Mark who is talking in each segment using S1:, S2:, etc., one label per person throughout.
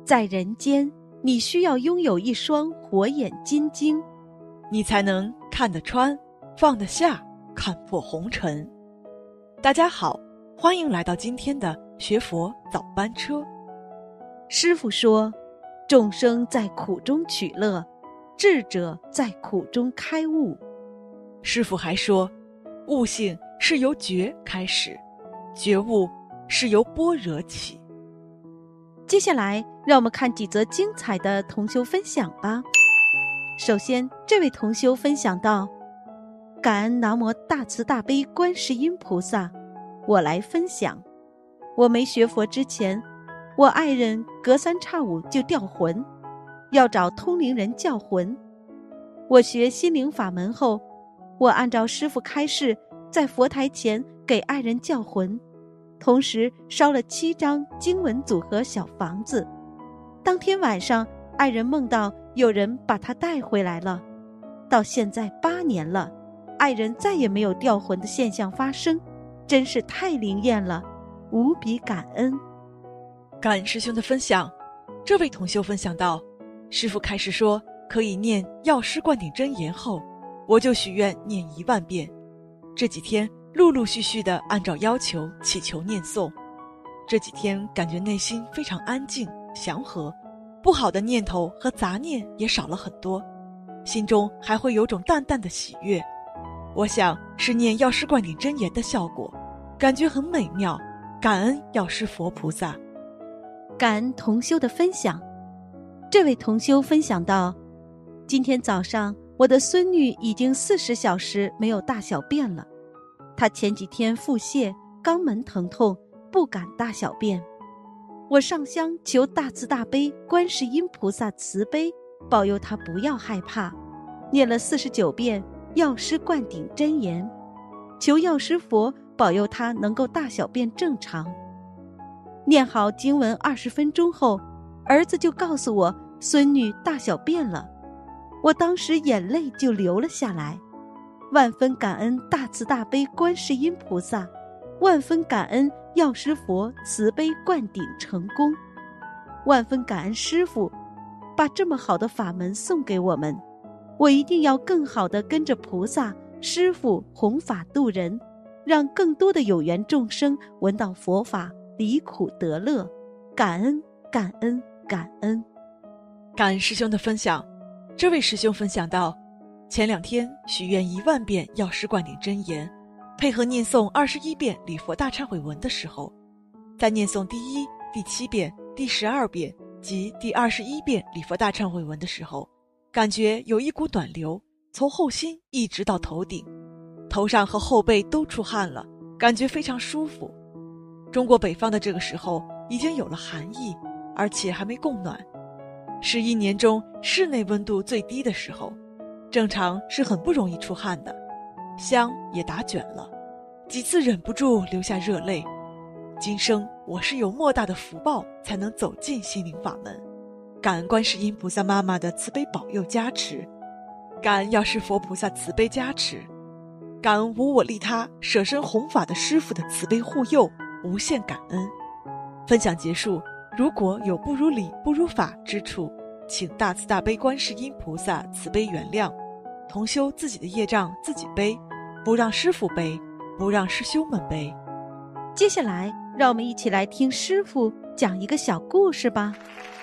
S1: 在人间，你需要拥有一双火眼金睛，
S2: 你才能看得穿，放得下，看破红尘。大家好，欢迎来到今天的学佛早班车。
S1: 师父说，众生在苦中取乐，智者在苦中开悟。
S2: 师父还说，悟性是由觉开始，觉悟是由般若起。
S1: 接下来让我们看几则精彩的同修分享吧。首先，这位同修分享到，感恩南无大慈大悲观世音菩萨，我来分享。我没学佛之前，我爱人隔三差五就掉魂，要找通灵人叫魂。我学心灵法门后，我按照师父开示，在佛台前给爱人叫魂，同时烧了7张经文组合小房子。当天晚上，爱人梦到有人把他带回来了。到现在8年了，爱人再也没有掉魂的现象发生，真是太灵验了，无比感恩。
S2: 感恩师兄的分享。这位同修分享到，师父开始说可以念药师灌顶真言后，我就许愿念1万遍。这几天陆陆续续地按照要求祈求念诵，这几天感觉内心非常安静祥和，不好的念头和杂念也少了很多，心中还会有种淡淡的喜悦。我想是念药师灌顶真言的效果，感觉很美妙，感恩药师佛菩萨。
S1: 感恩同修的分享。这位同修分享到，今天早上我的孙女已经40小时没有大小便了，她前几天腹泻，肛门疼痛，不敢大小便。我上香求大慈大悲观世音菩萨慈悲，保佑她不要害怕，念了49遍药师灌顶真言，求药师佛保佑她能够大小便正常。念好经文20分钟后，儿子就告诉我孙女大小便了，我当时眼泪就流了下来。万分感恩大慈大悲观世音菩萨，万分感恩药师佛慈悲灌顶成功，万分感恩师父把这么好的法门送给我们，我一定要更好地跟着菩萨师父弘法度人，让更多的有缘众生闻到佛法，离苦得乐。感恩感恩感恩。
S2: 感恩师兄的分享。这位师兄分享到，前2天许愿1万遍药师灌顶真言，配合念诵21遍礼佛大忏悔文的时候，在念诵第1、第7遍、第12遍及第21遍礼佛大忏悔文的时候，感觉有一股短流从后心一直到头顶，头上和后背都出汗了，感觉非常舒服。中国北方的这个时候已经有了寒意，而且还没供暖，是1年中室内温度最低的时候，正常是很不容易出汗的，香也打卷了，几次忍不住流下热泪。今生我是有莫大的福报才能走进心灵法门，感恩观世音菩萨妈妈的慈悲保佑加持，感恩药师佛菩萨慈悲加持，感恩无我利他舍身弘法的师父的慈悲护佑，无限感恩。分享结束，如果有不如理不如法之处，请大慈大悲观世音菩萨慈悲原谅，同修自己的业障自己背，不让师父背，不让师兄们背。
S1: 接下来让我们一起来听师父讲一个小故事吧。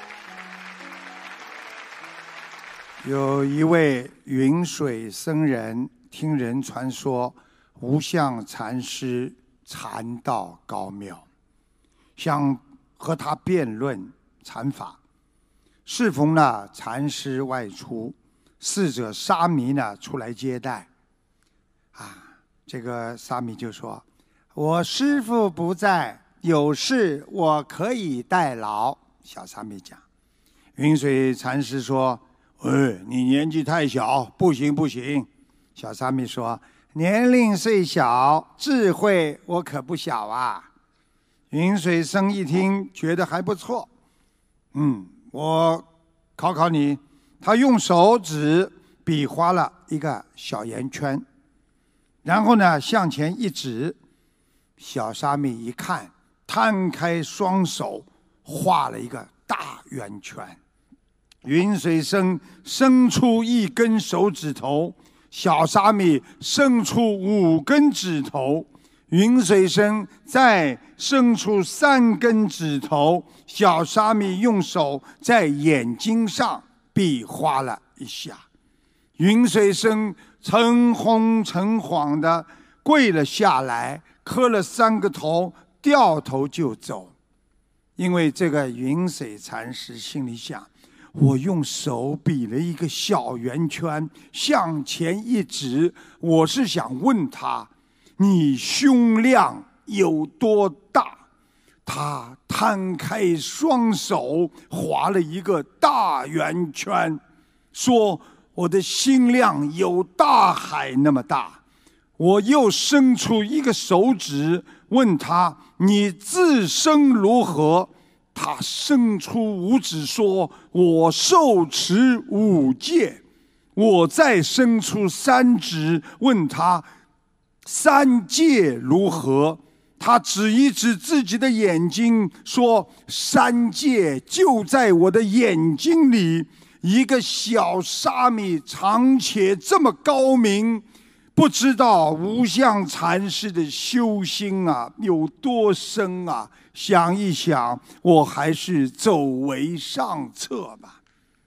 S3: 有一位云水僧人，听人传说无相禅师禅道高妙，想和他辩论禅法。适逢呢禅师外出，侍者沙弥呢出来接待。这个沙弥就说：“我师父不在，有事我可以代劳。”小沙弥讲。云水禅师说：“你年纪太小，不行不行。”小沙弥说：“年龄虽小，智慧我可不小啊。”云水僧一听觉得还不错，我考考你。他用手指比划了一个小圆圈，然后呢向前一指。小沙弥一看，摊开双手画了一个大圆圈。云水生伸出一根手指头，小沙弥伸出5根指头，云水生再伸出3根指头，小沙弥用手在眼睛上比划了一下，云水生诚惶诚惶地跪了下来，磕了3个头，掉头就走。因为这个云水禅师心里想，我用手比了一个小圆圈向前一指，我是想问他，你胸量有多大？他摊开双手划了一个大圆圈，说我的心量有大海那么大。我又伸出一个手指问他，你自身如何？他伸出5指说，我受持5戒。我再伸出3指问他3戒如何？他指一指自己的眼睛说，3戒就在我的眼睛里。一个小沙弥常且这么高明，不知道无相禅师的修心啊有多深啊！想一想，我还是走为上策吧。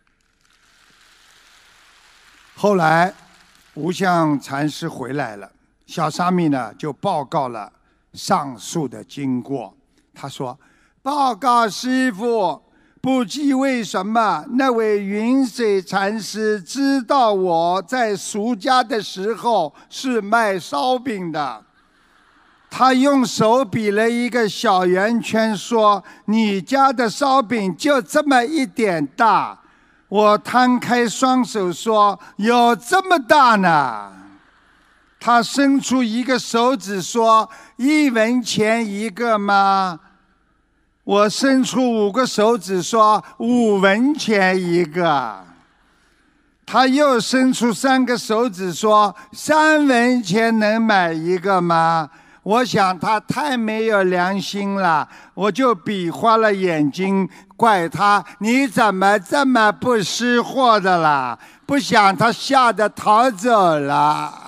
S3: 后来无相禅师回来了，小沙弥呢就报告了上述的经过。他说：报告师父，不知为什么那位云水禅师知道我在俗家的时候是卖烧饼的，他用手比了一个小圆圈说，你家的烧饼就这么一点大。我摊开双手说，有这么大呢。他伸出一个手指说，1文钱一个吗？我伸出5个手指说5文钱一个。他又伸出3个手指说3文钱能买一个吗？我想他太没有良心了，我就比划了眼睛，怪他你怎么这么不识货的啦？不想他吓得逃走了。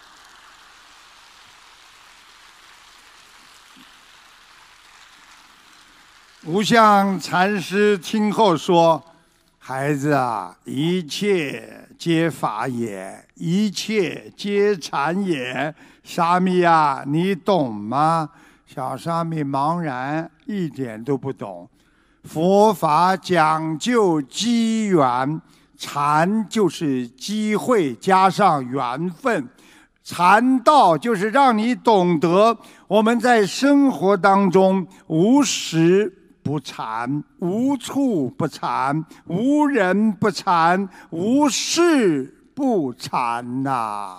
S3: 无相禅师听后说，孩子啊，一切皆法也，一切皆禅也。沙弥啊，你懂吗？小沙弥茫然，一点都不懂。佛法讲究机缘，禅就是机会加上缘分，禅道就是让你懂得我们在生活当中无时不禅，无处不禅，无人不禅，无事不禅呐。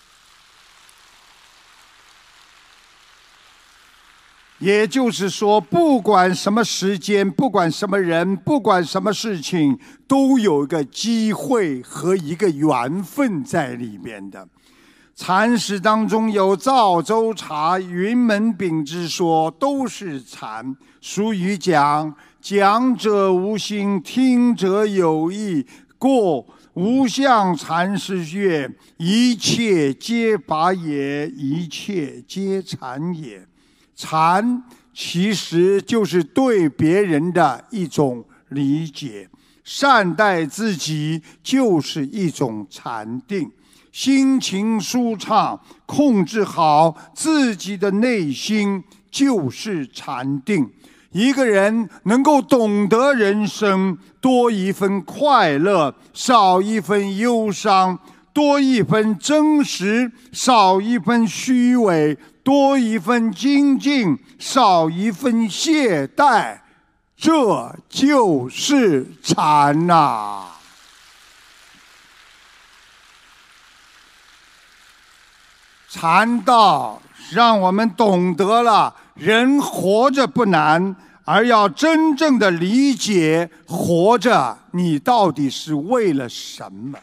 S3: 也就是说，不管什么时间，不管什么人，不管什么事情，都有一个机会和一个缘分在里面的。禅师当中有赵州茶、云门炳之说，都是禅。俗语讲，讲者无心，听者有意。过无相禅师曰：一切皆法也，一切皆禅也。禅其实就是对别人的一种理解，善待自己就是一种禅定。心情舒畅，控制好自己的内心就是禅定。一个人能够懂得人生，多一分快乐，少一分忧伤；多一分真实，少一分虚伪；多一分精进，少一分懈怠。这就是禅呐！禅道让我们懂得了人活着不难，而要真正的理解活着你到底是为了什么。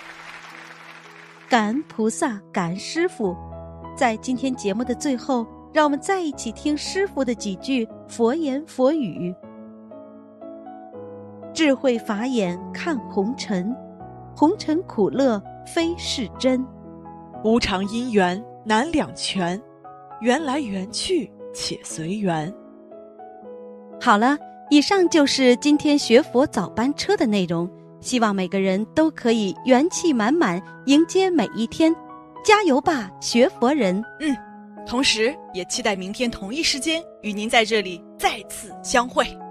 S1: 感恩菩萨，感恩师父。在今天节目的最后， 让我们再一起听师父的几句佛言佛语。智慧法眼看红尘，红尘苦乐非是真。
S2: 无常因缘难两全，缘来缘去且随缘。
S1: 好了，以上就是今天学佛早班车的内容，希望每个人都可以元气满满迎接每一天，加油吧，学佛人！
S2: 同时也期待明天同一时间与您在这里再次相会。